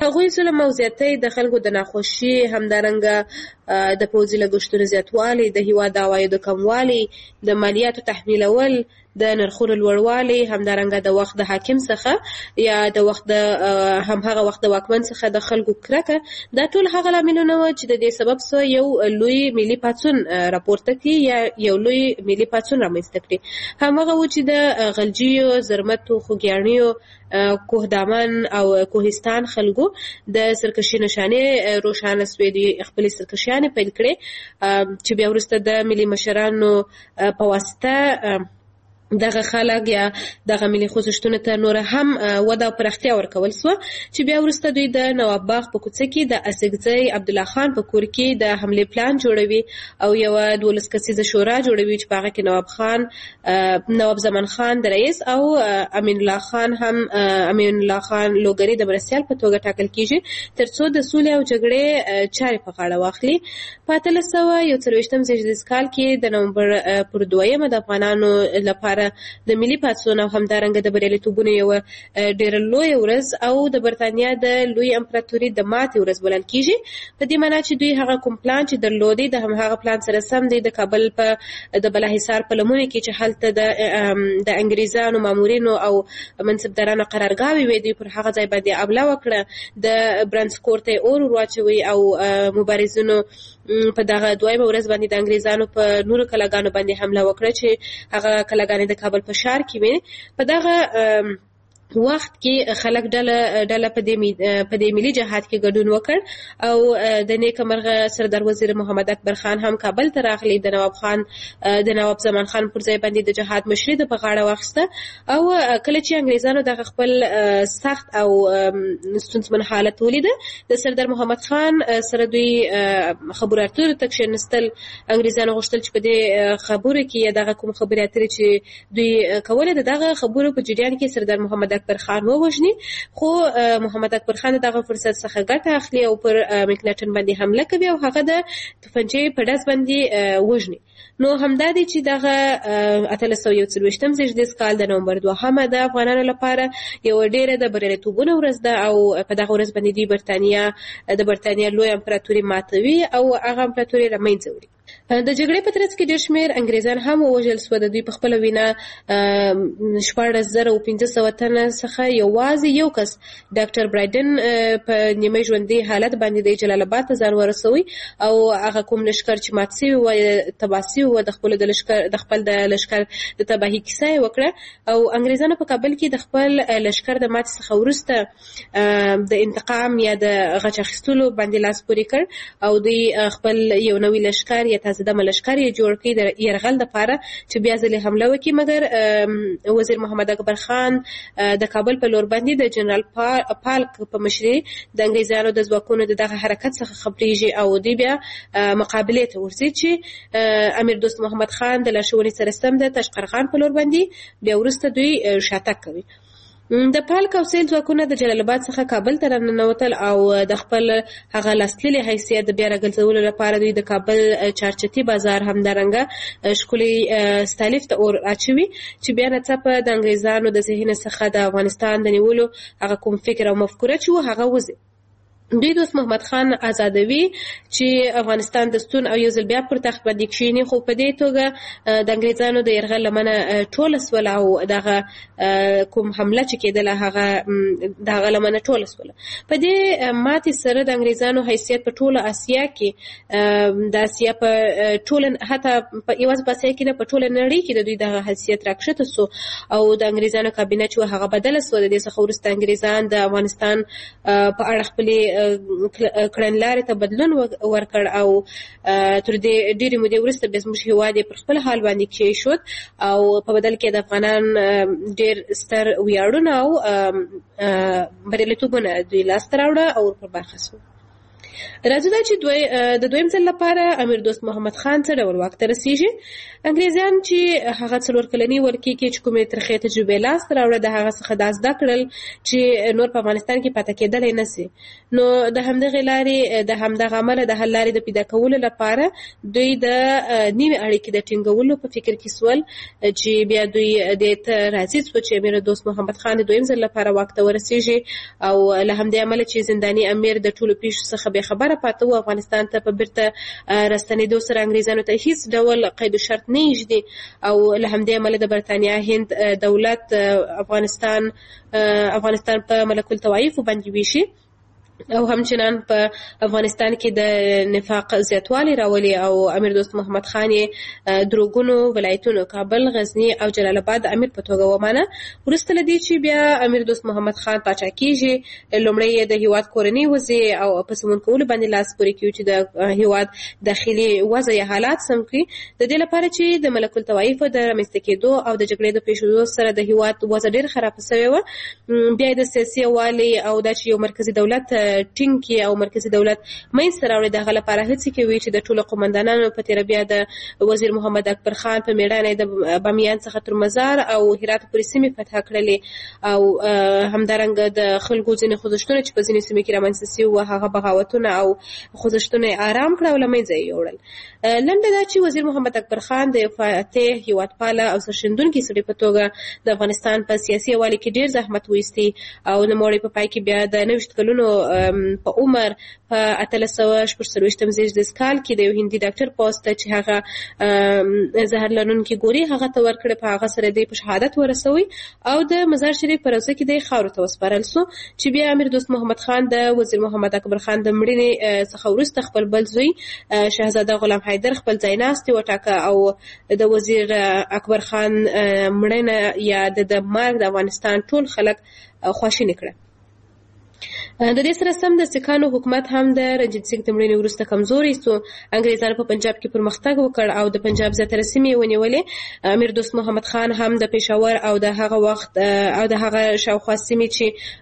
هغوی ظلم او زیاتۍ د خلکو د ناخوښي، همدارنګه د پوځي لګښتونو زیاتوالی، د هیواد د عوایدو کموالی، د مالیاتو تحمیلول، د نرخونو لوړوالی، همدارنګه د وخت د حاکم څخه یا د وخت د همهغه وخت د واکمن څخه د خلکو کرکه، دا ټول هغه لاملونه وو چې د دې سبب څخه یو لوی ملي پاڅون راپورته کړي یا یو لوی ملي پاڅون رامنځته کړي. همهغه و چې د غلجیو، زرمتو، خوږیاڼیو، کوهدامن او کوهستان خلکو د سرکشي نشانې روښانه سوې دي، خپلې سرکشیانې پیل کړې چې بیا وروسته د ملي مشرانو په واسطه دغه خلک یا دغه ملي خوځښتونو ته نور هم وده او پراختیا ورکول سوه چې بیا وروسته دوی د نواب باغ په کوڅه کې د اسګزی عبدالله خان په کور کې د حملې پلان جوړوي او یوه 12 کسیزه شورا جوړوي چې په هغه کې نواب زمان خان د رئیس او امین الله خان لوګری د مرستیال په توګه ټاکل کیږي تر څو د سولې او جګړې چارې په غاړه واخلي. په 1841 زیږدیز کال کې د نومبر پر 2 د افغانانو لپاره د ملي پاڅون او همدارنګه د بریالیتوبونو یوه ډېره لویه ورځ او د برتانیا د لوی امپراتوري د ماتې ورځ بلل کیږي. په دې معنا چې دوی هغه کوم پلان چې درلودی د همهغه پلان سره سم دی د کابل په د بالاحصار په لمنو کې چې هلته د انګریزانو مامورینو او منصبدارانو قرارګاوې وې، دوی پر هغه ځای باندې حمله وکړه، د برنسکور ته اور واچوي او مبارزینو په دغه 2 ورځ باندې د انګریزانو په نورو کلاګانو باندې حمله وکړه چې هغه کلاګانې د کابل په ښار کې وې. په دغه وخت کې خلک ډله په دې ملي جهاد کې ګډون وکړ او د نیکه مرغه سردار وزیر محمد اکبر خان هم کابل ته راغلی، د نواب زمان خان پر ځای باندې د جهاد مشري د په غاړه واخیسته او کله چې انګریزانو دغه خپل سخت او ستونزمن حالت ولیده د سردار محمد خان سره دوی خبرو اترو ته کښېنستل. انګریزانو غوښتل چې په دې خبرو کې یا دغه کوم خبرې اترې چې دوی کولې دغه خبرو په جریان کې سردار محمد اکبر خان ووژني، خو محمد اکبر خان دغه فرصت څخه ګټه اخلي او پر میکلټن باندې حمله کوي او هغه د توپنچې په ډز باندې وژني. نو همدا دی چې دغه 1841 زیږدیز کال د نومبر 2 د افغانانو لپاره یو ډېره د بریالیتوبونو ورځ ده او په دغه ورځ باندې دوی د برتانیا لوی امپراتوري ماتوي او هغه امپراتوري له منځه وړي. د جګړې په ترڅ کې ډېر شمېر انګریزان هم ووژل سوه. د دوی په خپله وینا 14,500 تنه څخه یوازې یو کس ډاکټر برایډن په نیمه ژوندي حالت باندې د جلال آباد ته ځان ورسوي او هغه کوم لښکر چې مات سوي وو تباه سوي وو د خپل د لښکر د تباهي کیسه یې وکړه او انګریزانو په کابل کې د خپل لښکر د ماتې څخه وروسته د انتقام یا د غچ اخیستلو باندې لاس پورې کړ او دوی خپل یو نوی لښکر یا تازه دمه لښکر یې جوړ کړي د یرغل دپاره چې بیا ځلې حمله وکړي، مګر وزیر محمد اکبر خان د کابل په لور باندې د جنرال پالک په مشرۍ د انګریزانو د ځواکونو د دغه حرکت څخه خبریږي او دوی بیا مقابلې ته ورځي چې امیر دوست محمد خان د لارښوونې سره سم د تاشقرغان په لور باندې بیا وروسته دوی شاتګ کوي. د پالک او سیل ځواکونه د جلال آباد څخه کابل ته راننوتل او د خپل هغه لاسلیلې حیثیت د بیا راګرځولو لپاره دوی د کابل چارچتي بازار همدارنګه ښکلي ستالیف ته اور اچوي چې بیا ناڅاپه د انګریزانو د ذهن څخه د افغانستان د نیولو هغه کوم فکر او مفکوره چې و هغه وځي. دوی دوست محمد خان آزادوي چې افغانستان د ستون او یو ځل بیا پر تخت باندې کښېني، خو په دې توګه د انګریزانو د یرغل لمنه ټوله سوله او دغه کوم حمله چې کېدله هغه دغه لمنه ټوله سوله. په دې ماتې سره د انګریزانو حیثیت په ټوله اسیا کې د اسیا په ټوله حتی یوازې په اسیا کې نه په ټوله نړۍ کې د دوی دغه حیثیت راکښته سو او د انګریزانو کابینه چې هغه بدله سوه. د دې څخه وروسته انګریزان د افغانستان په اړه خپلې کړنلارې ته بدلون ورکړ او تر دې ډېرې مودې وروسته بیا زموږ هېواد یې پر خپل حال باندې کېښود او په بدل کې د افغانان ډېر ستر ویاړونه او بریالیتوبونه دوی لاسته راوړه او پر برخه سوه. راځو دا چې د دویم ځل لپاره امیر دوست محمد خان څه ډول واک ته رسیږي. انګریزان چې هغه 4 کلنی ولکې کې چې کومې ترخې تجربې لاسته راوړه د هغه څخه دا زده کړل چې نور په افغانستان کې پاتې کېدلی نه سي. نو د همدغې لارې د همدغه عمله د حل لارې د پیدا کولو لپاره دوی د نوې اړیکې د ټینګولو په فکر کې سول چې بیا دوی دې ته راضي سو چې امیر دوست محمد خان د دویم ځل لپاره واک ته ورسیږي او له همدې امله چې زنداني امیر د ټولو پیښو څخه بې خبره پاته و افغانستان ته په بیرته راستنېدو سره انګریزانو ته هیڅ ډول قید و شرط نه ایږدي او له همدې امله د برتانیا هند دولت افغانستان په ملک الطوایف باندې ویشي او همچنان په افغانستان کې د نفاق زیاتوالی راولي او امیر دوست محمد خان دروغونو ولایتونو کابل، غزنی او جلال آباد امیر په توګه ومانه. وروسته له دې چې بیا امیر دوست محمد خان پاچا کیږي لومړی د هیواد کورنۍ وضع او په سمون کولو باندې لاس پورې کوي چې د هیواد داخلي وضع یا حالات سم کړي. د دې لپاره چې د ملک الطوایف د رامنځته کېدو او د جګړې د پیښېدو سره د هیواد وضع ډېر خراب شوی و. بیا د سیاسي والي او د یو مرکزی دولت ټینګي او مرکزی دولت منځته راوړي دغه لپاره هڅې کوي چې د ټولو قومندانانو په تیر بیا د وزیر محمد اکبر خان په میړانه د بامیان څخه تر مزار او هرات پورې سیمې فتح کړلې او همدارنګه د خلکو ځینې خوځښتونه چې په ځینې سیمې کې رامنځته شوي وو هغه بغاوتونه او خوځښتونه آرام کړه او له منځه یې یوړل. لنډه دا چې وزیر محمد اکبر خان د فاتح هیوادپاله او سرښندونکي سړي په توګه د افغانستان په سیاسي والي کې ډېر زحمت وایستی او نوموړی په پای کې بیا د 90 کلونو په عمر په 1846 زیږدیز کال کې د یو هندي ډاکټر پوسټ چې هغه زهر لرونکي ګوري هغه ته ورکړه په هغه سره د شهادت ورسوي او د مزار شریف په روضه کې د خاورو ته وسپارل سو چې بیا امیر دوست محمد خان د وزیر محمد اکبر خان د مړینې څخه وروسته خپل بل زوی شهزاده غلام حیدر خپل ځایناستي وټاکه او د وزیر اکبر خان مړینه یا د مرګ د افغانستان ټول خلک خواشیني کړه. د دې سره سم د سکانو حکومت هم د رنجیت سنګ د مړینې وروسته کمزوری سو. انګریزانو په پنجاب کې پرمختګ وکړ او د پنجاب زیاتره سیمې ونیولې. امیر دوست محمد خان هم د پېښور او د هغه وخت او د هغه شاوخوا سیمې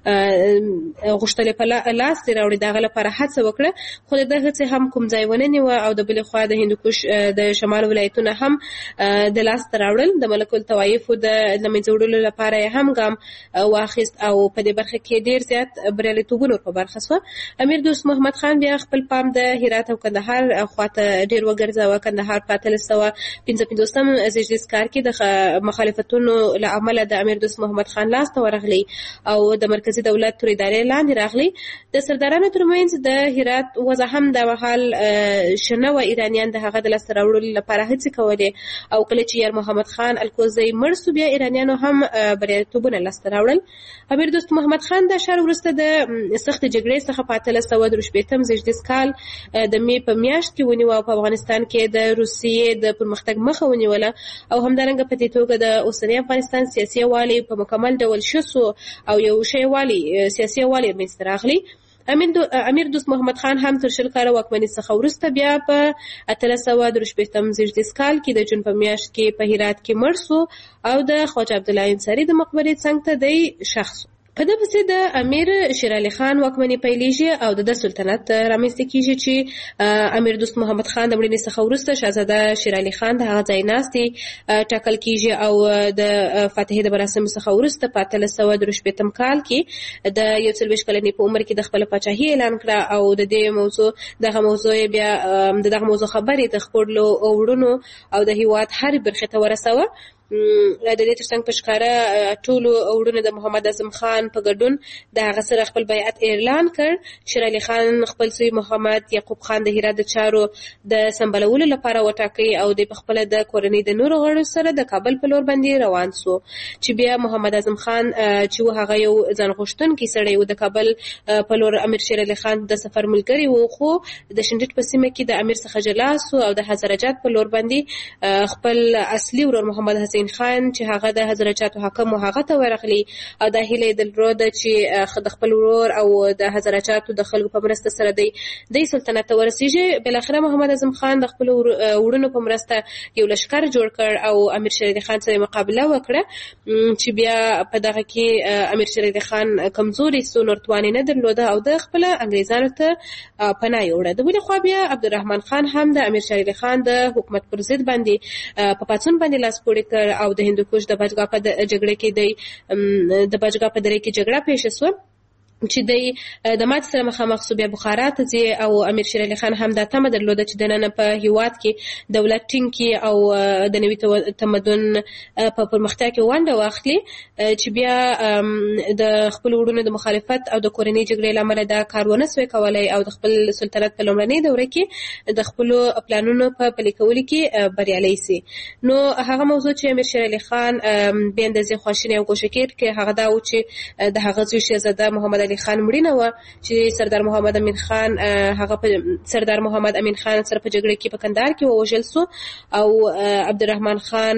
چې غوښتلې په لاس راوړي دغه لپاره هڅه وکړه خو د هڅې هم کوم ځای ونه نیوه او د بلې خوا د هندوکش د شمال ولایتونه هم د لاس راوړل. د ملک الطوایف د لمنځه وړلو لپاره هم ګام واخیست او په دې برخه کې ډېر زیات بریالیتوب په برخه سو. امیر دوست محمد خان بیا خپل پام د هرات او کندهار خواته ډیر وګرځاوه. کندهار په 1855 زیږدیز کال کې د مخالفتونو له امله د امیر دوست محمد خان لاس ته ورغلی او د مرکزی دولت تر ادارې لاندې راغلی. د سردارانو ترمنځ د هرات وضع هم د وحال شنه و ایرانیان د هغه د لاس راوړلو لپاره هڅې کولې او کله چې یار محمد خان الکوزی مړ سو بیا ایرانیانو هم بریالیتوبونه لاس راوړل. امیر دوست محمد خان د شهر وروسته د سخت جګړې څخه په 1813 زیږدیز کال د می په میاشت کې ونیو او په افغانستان کې د روسیې د پرمختګ مخه ونیوله او همدارنګه په دې توګه د اوسنی افغانستان سیاسي والي په مکمل ډول شسو او یو شی والي سیاسي والي منځته راغلی. امیر دوست محمد خان هم تر 20 کاله واکمنۍ څخه وروسته بیا په 1813 زیږدیز کال کې د جون په میاشت کې په هرات کې مړ سو او د خواجه عبدالله انصاري د مقبرې څنګ ته دی شخص. په دې پسې د امیر شیر علي خان واکمنۍ پیلېږي او د سلطنت رامنځته کیږي چې امیر دوست محمد خان د مړینې څخه وروسته شهزاده شیر علي خان د هغه ځایناستي ټاکل کیږي او د فاتحې د مراسمو څخه وروسته په 1813 کال کې د 41 کلنۍ په عمر کې د خپل پاچاهي اعلان کړه او د دې دغه موضوع بیا دغه موضوع خبرې د خپلو وړونو او د هیواد هر برخه ته ورسوه. د دې ترڅنګ په ښکاره ټولو وړونو د محمد اعظم خان په ګډون د هغه سره خپل بیعت اعلان کړ. شیر علي خان خپل زوی محمد یعقوب خان د هرات د چارو د سمبالولو لپاره وټاکي او د خپل د کورنۍ د نورو غړو سره د کابل په لور باندې روان سو چې بیا محمد اعظم خان چې هغه یو ځان غوښتونکی سړی و د کابل په لور امیر شیر علي خان د سفر ملګری و خو د شنډټ په سیمه کې د امیر څخه جلا سو او د هزاره جات په لور باندې خپل اصلي ورور محمد حسین حسین خان چې هغه د حضرچاتو حاکم و هغه ته ورغلی او دا هیله یې درلوده چې د خپل ورور او د حضرچاتو د خلکو په مرسته سره دی سلطنت ته ورسیږي. بالاخره محمد اعظم خان د خپل وروڼو په مرسته یو لښکر جوړ کړ او امیر شیر علي خان سره مقابله وکړه چې بیا په دغه کې امیر شیر علي خان کمزوري سو، نور توان نه درلوده او د خپل انګریزانو ته پناه یوړه. د بلې خوا بیا عبدالرحمن خان هم د امیر شیر علي خان د حکومت پر ضد باندې په پاڅون باندې لاس پورې کړ او د هندوکش د بچګا په جګړه کې د بچګا په دره کې جګړه پیښه شوه چې د مات سره مخامخ سو. بیا بخارا ته ځي او امیر شیر علي خان هم دا تمه درلوده چې د نن په هیواد کې دولت ټینګ کړي او د نوي تمدن په پرمختیا کې ونډه واخلي، چې بیا د خپل وروڼو د مخالفت او د کورنۍ جګړې له امله دا کار ونه سوی کولی او د خپل سلطنت په لومړنۍ دوره کې د خپلو پلانونو په پلي کولو کې بریالی سي. نو هغه موضوع چې امیر شیر علي خان بې اندازې خواشینی او ګوښه کېد هغه دا و چې د هغه زوی شهزاده محمد علي خان مړینه وه چې سردار محمد امین خان هغه په سردار محمد امین خان سره په جګړه کې په کندهار کې ووژل سو او عبدالرحمن خان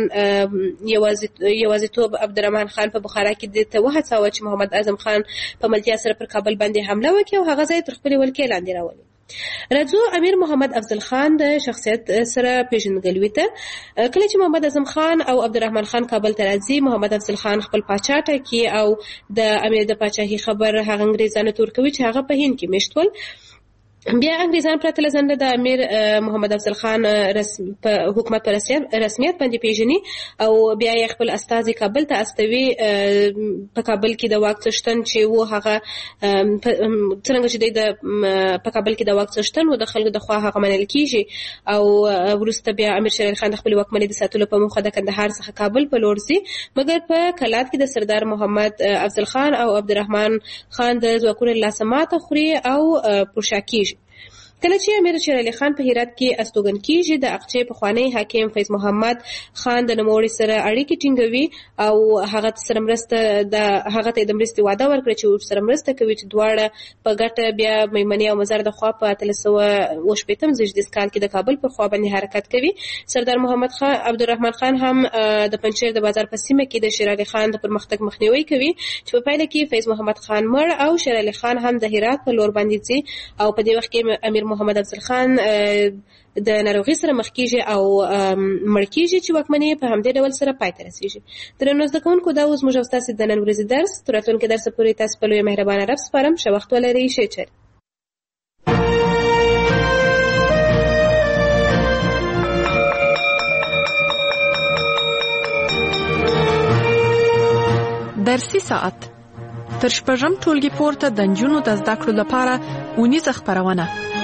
یوازیتوب عبدالرحمن خان په بخارا کې دې ته وهڅاوه چې محمد اعظم خان په ملتیا سره پر کابل باندې حمله وکړي او هغه ځای تر خپلې ولکې لاندې راولي. راځو امیر محمد افضل خان د شخصیت سره پیژندګلوي ته. کله چې محمد اعظم خان او عبدالرحمن خان کابل ته راځي، محمد افضل خان خپل پاچا ټاکي او د امیر د پاچاهي خبر هغه انګریزانو ته ورکوي چې هغه په هند کې میشت ول. بیا انګریزان پرته له ځنډه د امیر محمد افضل خان په حکومت په رسمیت باندې پیژني او بیا یې خپل استازي کابل ته استوي. په کابل کې د واک څښتن چې و هغه څنګه چې په کابل کې د واک څښتن و د خلکو د خوا هغه منل کیږي او وروسته بیا امیر شیر علي خان د خپل واکمنۍ د ساتلو په موخه د کندهار څخه کابل په لور ځي، مګر په کلات کې د سردار محمد افضل خان او عبدالرحمن خان د ځواکونو له لاسه ماته خوري او پرشا کیږي. کله چې امیر شیر علي خان په هرات کې استوګن کیږي، د اقچې پخوانی حاکم فیض محمد خان د نوموړي سره اړیکې ټینګوي او هغه سره مرسته هغه ته د مرستې وعده ورکړي چې ورسره مرسته کوي چې دواړه په ګټه بیا میمنې او مزار د خوا په 1380 زیږدیز کال کې د کابل په خوا باندې حرکت کوي. سردار محمد خان عبدالرحمن خان هم د پنجشیر د بازار په سیمه کې د شیر علي خان د پرمختګ مخنیوي کوي چې په پایله کې فیض محمد خان مړ او شیر علي خان هم د هرات په لور باندې ځي او په دې وخت کې امیر محمد افضل خان د ناروغي سره مخ کیږي او مړ کیږي چې واکمنۍ په همدې ډول سره پای ته رسیږي. درنو زده کوونکو، دا اوس موږ او ستاسو د نن ورځې درس تر راتلونکي درس پورې تاسو په لوی مهربانه رب سپارم. ښه وخت ولرئ. ښه چل. درسي ساعت تر شپږم ټولګي پورته د نجونو د زده کړو لپاره اونیزه خپرونه.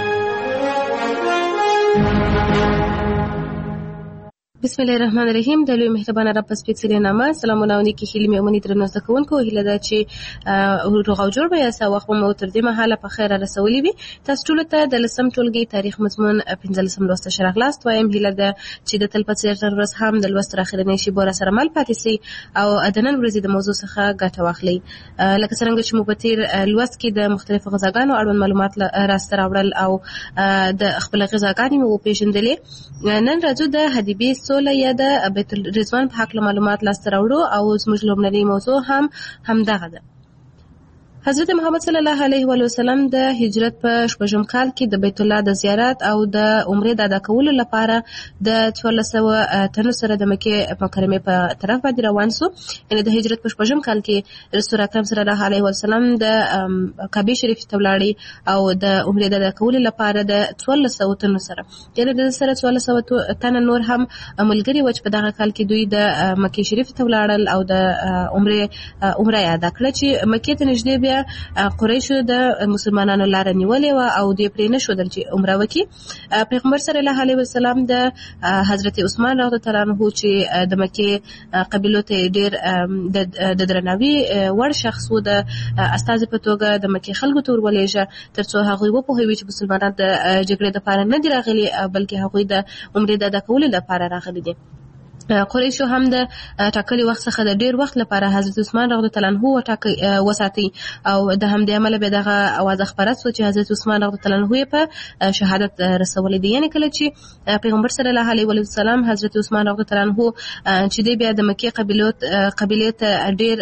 بسم الله الرحمن الرحیم. د لوی مهربانه رب په سپېڅلې نامه سلامونه او نیکې هیلې مې ومني درنو زده کوونکو. هیله ده چې روغ او جوړ به یاست او وخت مو تر دې مهاله په خیر رسولی وي. تاسو ټولو ته د 10م ټولګي تاریخ مضمون 15 لوست ښه راغلاست وایم. هیله ده چې د تل په څېر نن ورځ هم د لوست تر اخرنۍ شېبو راسره مل پاتې سئ او د نن ورځې د موضوع څخه ګټه واخلئ. لکه څرنګه چې مو په تېر لوست کې د مختلفو غذاګانو اړوند معلومات راسته راوړل او د خپل غذاګانې مو وپېژندلې، نن راځو د حدیبې سوله یا د بیت الرضوان په حق معلومات لاسته راوړو او زموږ لومړنۍ موضوع هم دغه ده. حضرت محمد صلی الله علیه و وسلم د هجرت په 8م کال کې د بیت الله د زیارت او د عمرې د ادا کولو لپاره د 1400 تنو سره د مکې مکرمې په طرف باندې روان سو. یعنې د هجرت په 8م کال کې رسول اکرم صلی الله علیه و سلم د کعبه شریف ته ولاړی او د عمرې د ادا کولو لپاره د 1400 تنو سره، یعنې د سره 1400 تن نور هم ملګري و چې په دغه کال کې دوی د مکې شریف ته ولاړل او د عمره ادا کړه چې مکې ته نږدې بیا قریشو د مسلمانانو لاره نیولې و او دوی پرې نه ښودل چې عمره وکړي. پیغمبر صلی الله علیه وسلم د حضرت عثمان رضی الله عنه چې د مکې قبیلو ته ډېر د درناوي وړ شخص و، د استازي په توګه د مکې خلکو ته ورولېږه ترڅو هغوی وپوهوي چې مسلمانان د جګړې لپاره نه دي راغلي بلکې هغوی د عمرې د ادا کولو لپاره راغلي دي. قریشو هم د ټاکلي وخت څخه د ډیر وخت لپاره حضرت عثمان رضی الله عنه وساتي او د همدې عمله به دغه اواز خبره سو چې حضرت عثمان رضی الله عنه په شهادت رسولې دي. یعنی کله چې پیغمبر صلی الله علیه و سلم حضرت عثمان رضی الله عنه چې دی بیا د مکه قبیله ته ډیر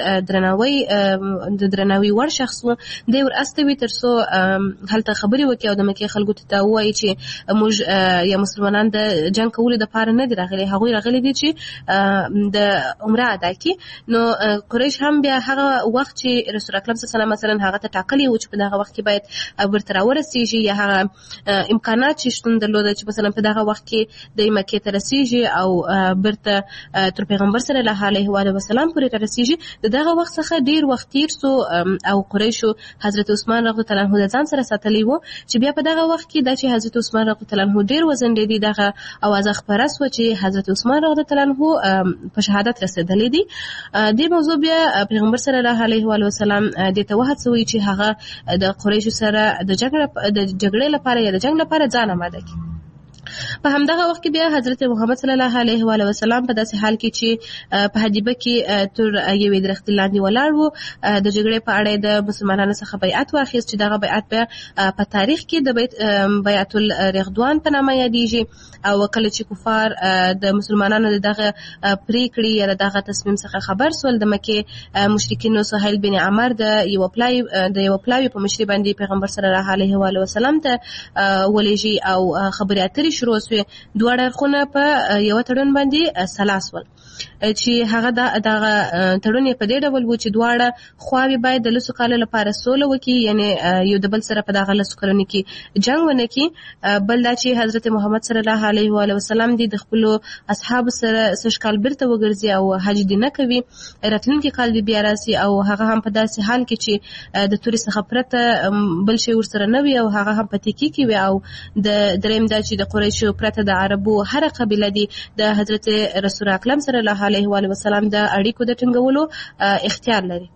درناوی ور شخص و دی ور استوي ترسو هلته خبري وکي او د مکه خلکو ته وایي چې موږ یا مسلمانان د جنگ کولو د پاره نه دي راغلي، هغوی راغلي دي چې د عمره ادا کی. نو قریش هم بیا هغه وخت چې رسول اکرم صلی الله علیه و مثلا هغه ته ټاکلی و چې په دغه وخت کې باید ورته راورسیږي یا هغه امکانات چې شتون درلوده چې مثلا په دغه وخت کې د مکې ته رسیږي او برته تر پیغمبر صلی الله علیه و سلم پورې رسیږي. دغه وخت څخه ډیر وخت تیر سو او قریشو حضرت عثمان رضی الله عنه د ځان سره ساتلی وو چې بیا په دغه وخت کې د چې حضرت عثمان رضی الله عنه ډیر وزن دی دغه اواز خبره سو چې حضرت عثمان رضی الله عنه په شهادت رسیدلې دي. د موضوع بیا پیغمبر صلی الله علیه و سلم د توحد سوی چې هغه د قریشو سره د جګړې لپاره یا د جنگ لپاره ځان آماده کړي. په همدغه وخت کې بیا حضرت محمد صلی الله علیه و سلم په داسې حال کې چې په حدیبه کې تر یوې درختې لاندې ولاړ وو د جګړې په اړه د مسلمانانو څخه بیعت واخیست چې دغه بیعت په تاریخ کې د بیعت الرضوان په نامه یادېږي او کله چې کفار د مسلمانانو دغه پریکړې یا دغه تصمیم څخه خبر سول د مکې مشرکینو سهیل بن عمر د یو پلاوی په مشرۍ باندې پیغمبر صلی الله علیه و سلم ته ولېږي او خبرې اترې شروع سوې. دواړه اړخونه په یو تړون باندې سلاس ول چې هغه دغه تړون په دې ډول و چې دواړه خواوې باید د لسو کالو لپاره سوله وکړي، یعنی یو د بل سره په دغه لسو کلونو کې جنگ ونه کړي. بل دا چې حضرت محمد صلی الله علیه و سلم د خپلو اصحابو سره سږ کال بیرته وګرځي او حج دې نه کوي، راتلونکي کال دې بیا راسي او هغه هم په داسې حال کې چې د تورې څخه پرته بل شی ورسره نه وي او هغه هم په تکي کې وي. او د دریم دا چې د قریشو پرته د عربو هر قبیله دي د حضرت رسول اکرم صلی الله علیه و سلم د اړیکو د ټینګولو اختیار لري.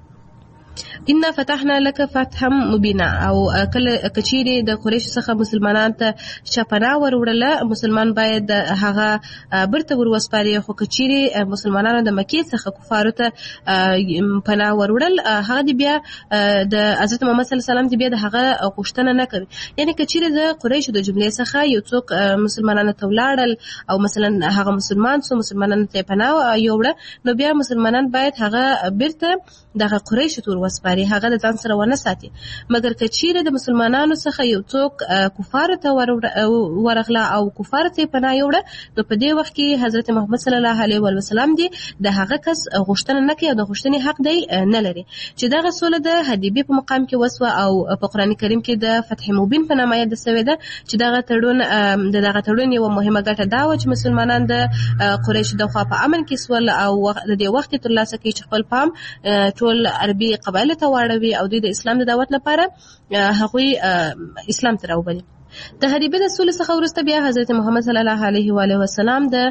ان فتحنا لك فتحا مبینا او کله کچيري د قریشو څخه مسلمانان ته چپنا وروړله مسلمان باید هغه برته وروسپاري، خو کچيري مسلمانانو د مکې څخه کفارو ته پناه وروړل هغه دی بیا د حضرت محمد صلی الله علیه وسلم دی بیا د هغه غوښتنه نه کوي. یعنی کچيري د قریشو د جملې څخه یو څوک مسلمانانو ته ولاړل او مثلا هغه مسلمانانو ته پناه یوړه نو بیا مسلمانان باید هغه برته دغه قریشو تور وسپاري، هغه د ځان سره ونه ساتي. مګر کچيره د مسلمانانو څخه یو څوک کفار ته ورغله او کفار ته پناه یوړه نو په دې وخت کې حضرت محمد صلی الله علیه و سلم دی د هغه کس غوښتنه نه کوي او د غوښتنې حق دی نه لري. چې دغه سوله د حدیبیه په مقام کې وسوه او په قران کریم کې د فتح مبین په نامه یاد شوی ده چې دغه تړون یو مهمه ګټه دا و چې مسلمانان د قریش د خوا په امن کې سول او د دې وخت تر لاسه کې چې خپل پام ټول عربي قبایل ته واړوي او د اسلام د دعوت لپاره هغوی اسلام ته راوبلي. د حدیبیه د صلح څخه وروسته بیا حضرت محمد صلی الله علیه و سلم د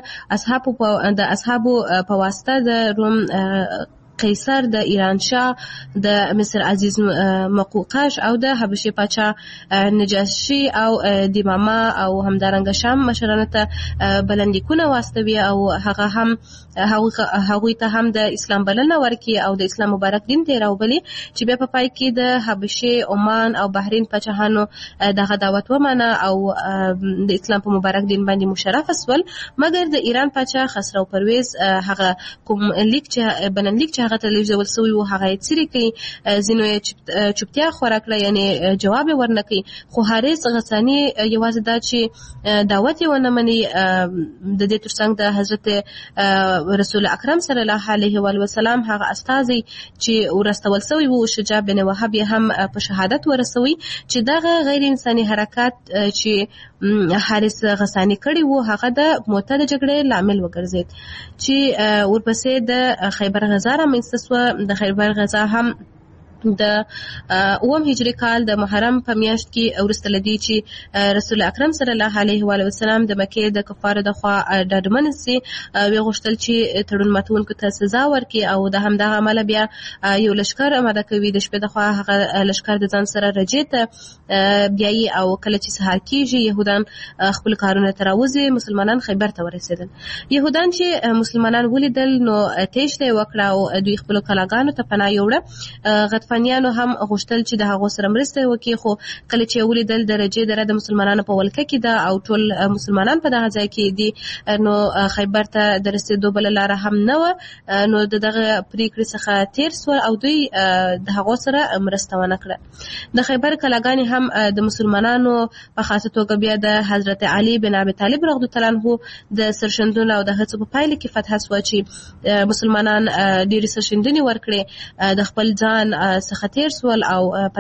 اصحابو په واسطه د روم قیصر، د ایران شاه، د مصر عزیز مقوقش او د حبشې پاچا نجاشي او دیمامه او همدارنګه شام مشرانو ته بلندیکونه واستوي او هغوی ته هم د اسلام بلنه ورکړي او د اسلام مبارک دین ته راوبلي چې بیا په پای کې د حبشې، عمان او بحرین پاچاهانو دغه دعوت ومنه او د اسلام په مبارک دین باندې مشرف سول. مګر د ایران پاچا خسرو پرویز هغه کوم لیک چې بلنلیک چې هغه ته لیږدول سوی و هغه یې څیرې کړي، ځینو یې چوپتیا خوره کړه یعنی جواب یې ورنه کړي. خو حارث غساني یوازې دا چې دعوت یې ونه مني د دې ترڅنګ د حضرت رسول اکرم صلی الله علیه و سلم هغه استازي چې ورستول سوی و شجاع بن وهب یې هم په شهادت ورسوي چې دغه غیر انساني حرکات چې حارث غساني کړي و هغه د موته د جګړې لامل وګرځید چې ورپسې د خیبر غزا رامنځته سوه. د خیبر غزا هم د اوم هجري کال د محرم په میاشت کې وروسته له دې چې رسول اکرم صلی الله علیه و وسلم د مکې د کفارو د خوا ډاډمن سي وی غوښتل چې تړون ماتونکو ته سزا ورکړي او د همدغه عمله بیا یو لشکر آماده کوي د شپې د خوا هغه لشکر د ځان سره رجې ته بیایي او کله چې سهار کېږي یهودان خپل کارونه ته راوځي مسلمانان خیبر ته ورسېدل. یهودان چې مسلمانان ولیدل نو تیښته یې وکړه او دوی خپلو کلاګانو ته پناه یوړه. غطفانیانو هم غوښتل چې د هغو سره مرسته وکړي خو کله چې ولیدل د رجې دره د مسلمانانو په ولکه کې ده او ټول مسلمانان په دغه ځای کې دي نو خیبر ته د رسېدو بله لاره هم نه وه نو د دغه پریکړې څخه تیر سول او دوی د هغو سره مرسته ونه کړه. د خیبر کلاګانې هم د مسلمانانو په خاصه توګه بیا د حضرت علي بن ابي طالب رضی الله عنه د سرښندنو او د هڅو په پایله کې فتح شوه چې مسلمانان ډېرې سرښندنې ورکړې د خپل ځان څخه تیر سول او په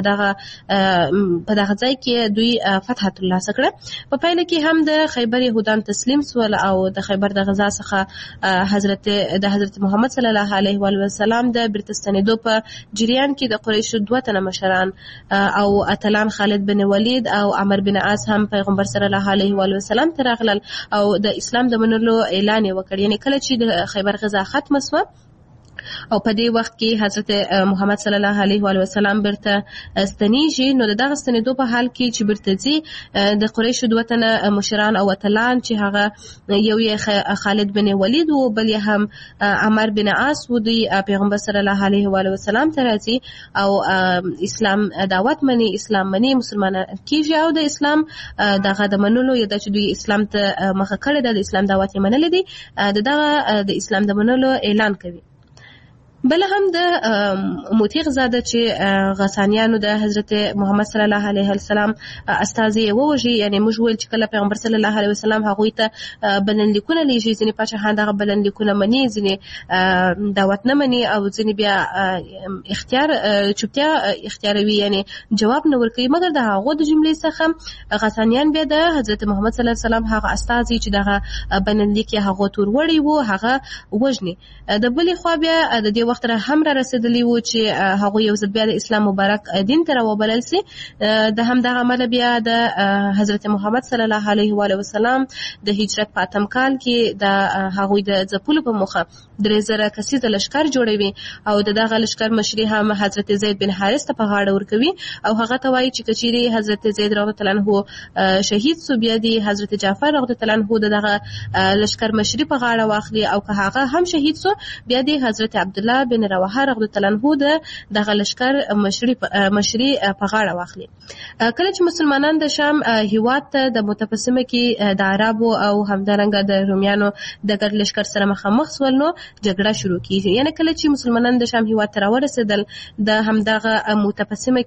دغه ځای کې دوی فتح ترلاسه کړه. په پایله کې هم د خیبر یهودان تسلیم سول او د خیبر د غزا څخه حضرت محمد صلی الله علیه و وسلم د بیرته ستنېدو په جریان کې د قریشو 2 تنه مشران او اتلان خالد بن ولید او عمر بن عاص هم پیغمبر صلی الله علیه و وسلم ته راغلل او د اسلام د منلو اعلان یې وکړ. یعنی کله چې د خیبر غزا ختمه شوه او په دې وخت کې حضرت محمد صلی الله علیه و وسلم برته ستنیږي نو دغه ستنېدو په حال کې چې برته ځي د قریشو 2 تنه مشران او اتلان چې هغه یو یې خالد بن ولید او بل یې هم عمر بن عاص و دوی پیغمبر صلی الله علیه و وسلم ته راځي او اسلام دعوت مني اسلام مني مسلمان کیږي او د اسلام دغه د منلو یا د چې دوی اسلام ته مخه کړی د اسلام دعوت یې منلې دي دغه د اسلام د منلو اعلان کوي. بل هم د موتیغ زاده چې غسانیانو د حضرت محمد صلی الله علیه وسلم استازي ووژي یعنی موږ ویل چې کله پیغمبر صلی الله علیه وسلم هغوی ته بلنلیکونه لیږي ځینې پاچاهان دغه بلنلیکونه مني ځینې دعوت نه مني او ځینې بیا چوپتیا اختیاروي یعنی جواب نه ورکوي مګر د هغو د جملې څخه غسانیان بیا د حضرت محمد صلی الله علیه وسلم هغه استازي چې دغه بلنلیک یې هغو ته وروړی و هغه وژني. د بلې خوا بیا د دې وخت را هم را رسیدلی و چې هغه یو ځل بیا د اسلام مبارک دین ته راوبلل سي د همدغه عمل بیا د حضرت محمد صلی الله علیه و وسلم د هجرت په 8م کال کې د هغه د ځپلو په موخه 3000 کسیز لشکر جوړوي او دغه لشکر مشري هم حضرت زید بن حارث ته په غاړه ورکوي او هغه ته وایي چې کچيري حضرت زید رضی الله عنه شهید سو بیا دی حضرت جعفر رضی الله عنه دغه لشکر مشري په غاړه واخلي او که هغه هم شهید سو بیا دی حضرت عبدالله بن رواحه رضی الله عنه دغه لشکر مشري په غاړه واخلي. کله چې مسلمانان د شام هیواد ته د متقسمه کې د عربو او همدارنګه د رومیانو د ګډ لشکر سره مخامخ سول نو جګړه شروع کیږي. یعنی کله چې مسلمانان د شام هیواد ته راورسېدل د همدغه متقسمه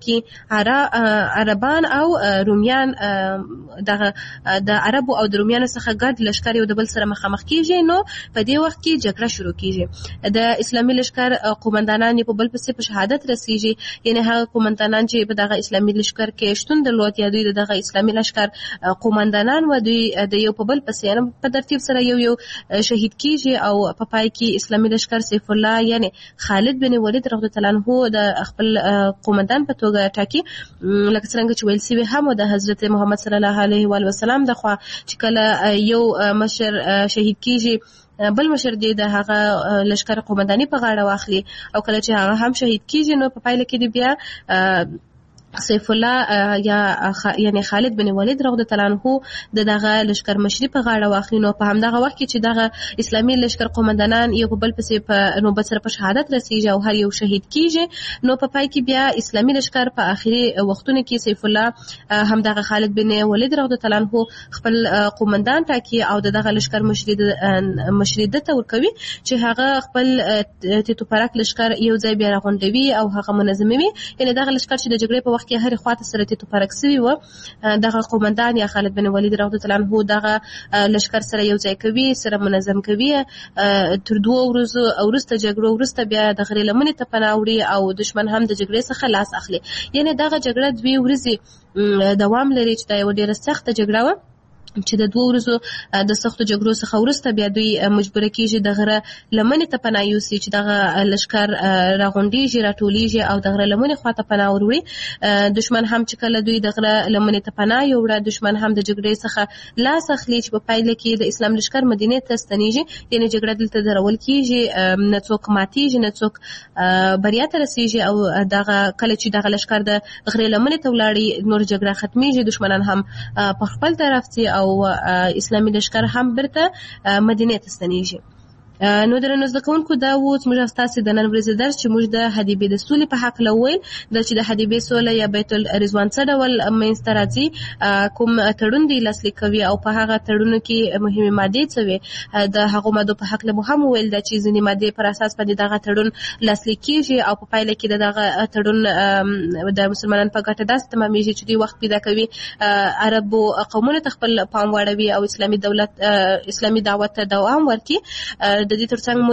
کې عربان او رومیان دغه د عربو او د رومیانو څخه ګډ لشکر یو د بل سره مخامخ کیږي نو په دې وخت کې جګړه شروع کیږي. د اسلامي لشکر قومندانان په بل پسې په شهادت رسیږي یعنی هغه قومندانان چې په دغه اسلامي لشکر کې شتون درلود یا دوی دغه اسلامي لشکر قومندانان و دوی د یو په بل پسې په ترتیب سره یو شهید کیږي او په پای کې اسلامي لشکر سیف الله یعنی خالد بن ولید رضی الله عنه د خپل قومندان په توګه ټاکي لکه څنګه چې ویل سوي هم د حضرت محمد صلی الله علیه و وسلم د خوا چې کله یو مشر شهید کیږي بل مشر دی د هغه لشکر قومنداني په غاړه واخلي او کله چې هغه هم شهید کیږي نو په پایله کې دی بیا سیف الله یعنی خالد بن ولید رضی الله عنه دغه لشکر مشري په غاړه واخلي نو په همدغه وخت کې چې دغه اسلامي لشکر قومندانان یو بل پسې په نوبت سره په شهادت رسیږي او هر یو شهید کیږي نو په پای کې بیا اسلامي لشکر په آخري وختونو کې سیف الله همدغه خالد بن ولید رضی الله عنه خپل قومندان ټاکي او دغه لشکر مشري دته ورکوي چې هغه خپل تیتو پرک لشکر یو ځای بیا راغونډوي او هغه منظموي یعنی دغه لشکر چې د جګړې په کې هر خواته سره تیتو پرک سوي و دغه قومندان یا خالد بن ولید رضی الله عنه دغه لشکر سره یو ځای کوي سره منظم کوي تر 2 ورځو وروسته جګړه وروسته بیا د غرې لمنې ته پناه وړي او دشمن هم د جګړې څخه لاس اخلي یعنی دغه جګړه 2 ورځې دوام لري چې دا یو ډیره سخته جګړه و چې د 2 ورځو د سختو جګړو څخه وروسته بیا دوی مجبوره کیږي د غره لمنې ته پناه یوسي چې دغه لښکر راغونډیږي راټولیږي او د غره لمنې خواته پناه وروړي. دشمن هم چې کله دوی د غره لمنې ته پناه یوړه، دشمن هم د جګړې څخه لاس اخلي چې په پایله کې د اسلام لښکر مدینې ته ستنیږي. یعنې جګړه دلته درول کیږي، نه څوک ماتیږي نه څوک بریا ته رسیږي او دغه کله چې دغه لښکر د غرې لمنې ته ولاړي نور جګړه ختمیږي، دشمنان هم په خپل طرف او اسلامي لښکر هم بیرته مدینې ته ستنیږي. نو درنو زده کوونکو دا و زموږ او ستاسې د نن ورځې درس چې موږ د حدیبې د سولې په هکله وویل دا چې د حدیبې سوله یا بیت الرضوان څه ډول منځته راځي، کوم تړون دی لاسلیک کوي او په هغه تړونو کې مهمې مادې څه وي. د هغو مادو په هکله مو هم وویل دا چې ځینې مادې پر اساس باندې دغه تړون لاسلیک کیږي او په پایله کې دغه تړون د مسلمانانو په ګټه داسې تمامیږي چې دوی وخت پیدا کوي عربو قومونو ته خپل پام واړوي او اسلامي دولت اسلامي دعوت ته دوام ورکړي. د دې ترڅنګ مو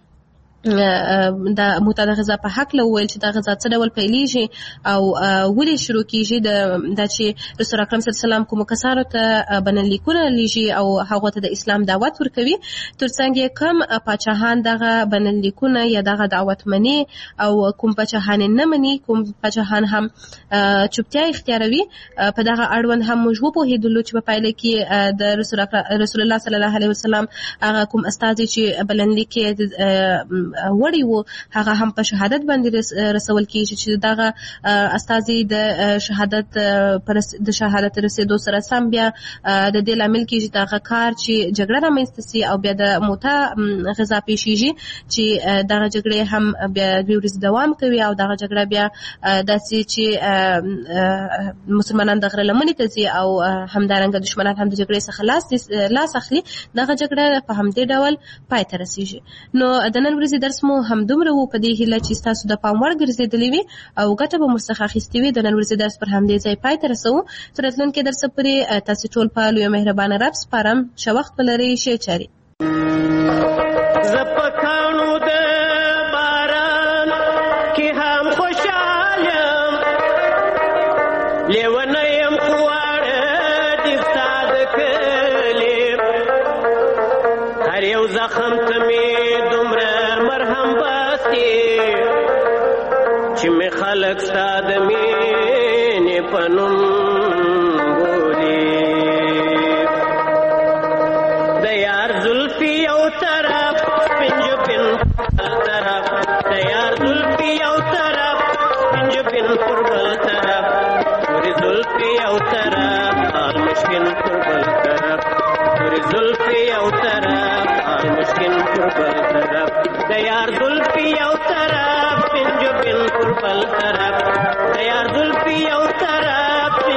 د معتاده غذا په هکله وویل چې دا غذا څه ډول پیلیږي او ولې شروع کیږي، دا چې رسول اکرم صلی الله علیه وسلم کومو کسانو ته بنلیکونه لیږي او هغو ته د اسلام دعوت ورکوي، ترڅنګ یې کوم پاچاهان دغه بنلیکونه یا دغه دعوت مني او کوم پاچاهان نه مني، کوم پاچاهان هم چوپتیا اختیاروي. په دغه اړوند هم موږ وپوهېدلو چې په پایله کې د رسول الله صلی الله علیه وسلم هغه کوم استازي چې بلنلیک وړي وو هغه هم په شهادت باندې رسول کیږي چې دغه استازي د شهادت رسیدو سره سم بیا د دې لامل کیږي دغه کار چې جګړه رامنځته سي او بیا د موته غذا پیښیږي چې دغه جګړې هم بیا 2 ورځې دوام کوي او دغه جګړه بیا داسې چې مسلمانان د غره لمنې ته ځي او همدارنګه دشمنان هم د جګړې څخه لاس اخلي. دغه جګړه په همدې ډول پای ته رسیږي. نو د نن ورځې درس مو همدومره و، په دې هیله چې ستاسو د پام وړ ګرځېدلی وي او ګټه به مو څخه اخیستې وي. د نن ورځې درس پر همدې ځای پای ته رسوو. تر راتلونکي درسه پورې تاسې ټول په لوی مهربانه رب سپارم. ښه وخت ولرئ. ښې چارې. زخم ته می دومره مرهم باسي چې می خلق ستا د مینې په نوم بولي. د یار زلفي یو طرف پنجبین بل طرف، د یار زلفي یو طرف پنجبین پر بل طرف، پوری زلفي یو طرف حال مشکل پر بل طرف، پوری زلفي یو طرف مشکل پر بل طرف، د یار زلفي یو طرف پنجبین پر بل طرف، د یار زلفي یو طرف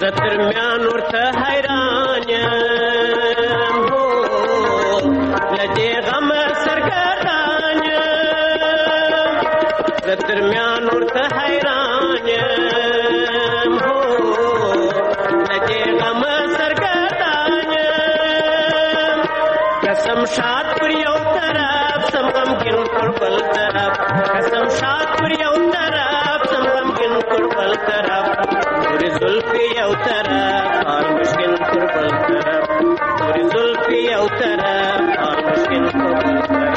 زه تر میان ورته حیران یم هو له دې غمه سرګردان یم زه تر میان ورته حیران یم هو له دې غمه سرګردان یم قسم شاد پر یو طرف سم غمګین پر بل طرف قسم شاد پر یو طرف سم غمګین پر بل طرف پوری زلفی یو طرف حال مشکل پر بل طرف پوری زلفی یو طرف حال مشکل پر بل طرف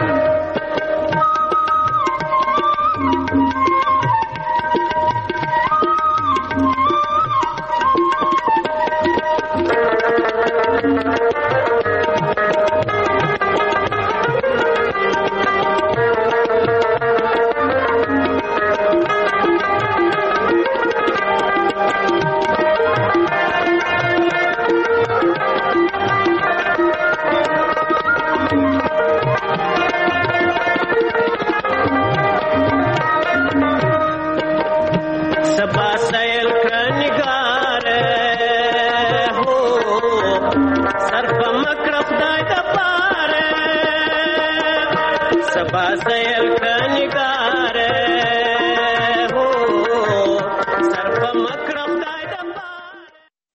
سبا سیل کرنگار ہو صرف مکر خدای د پاره سبا سیل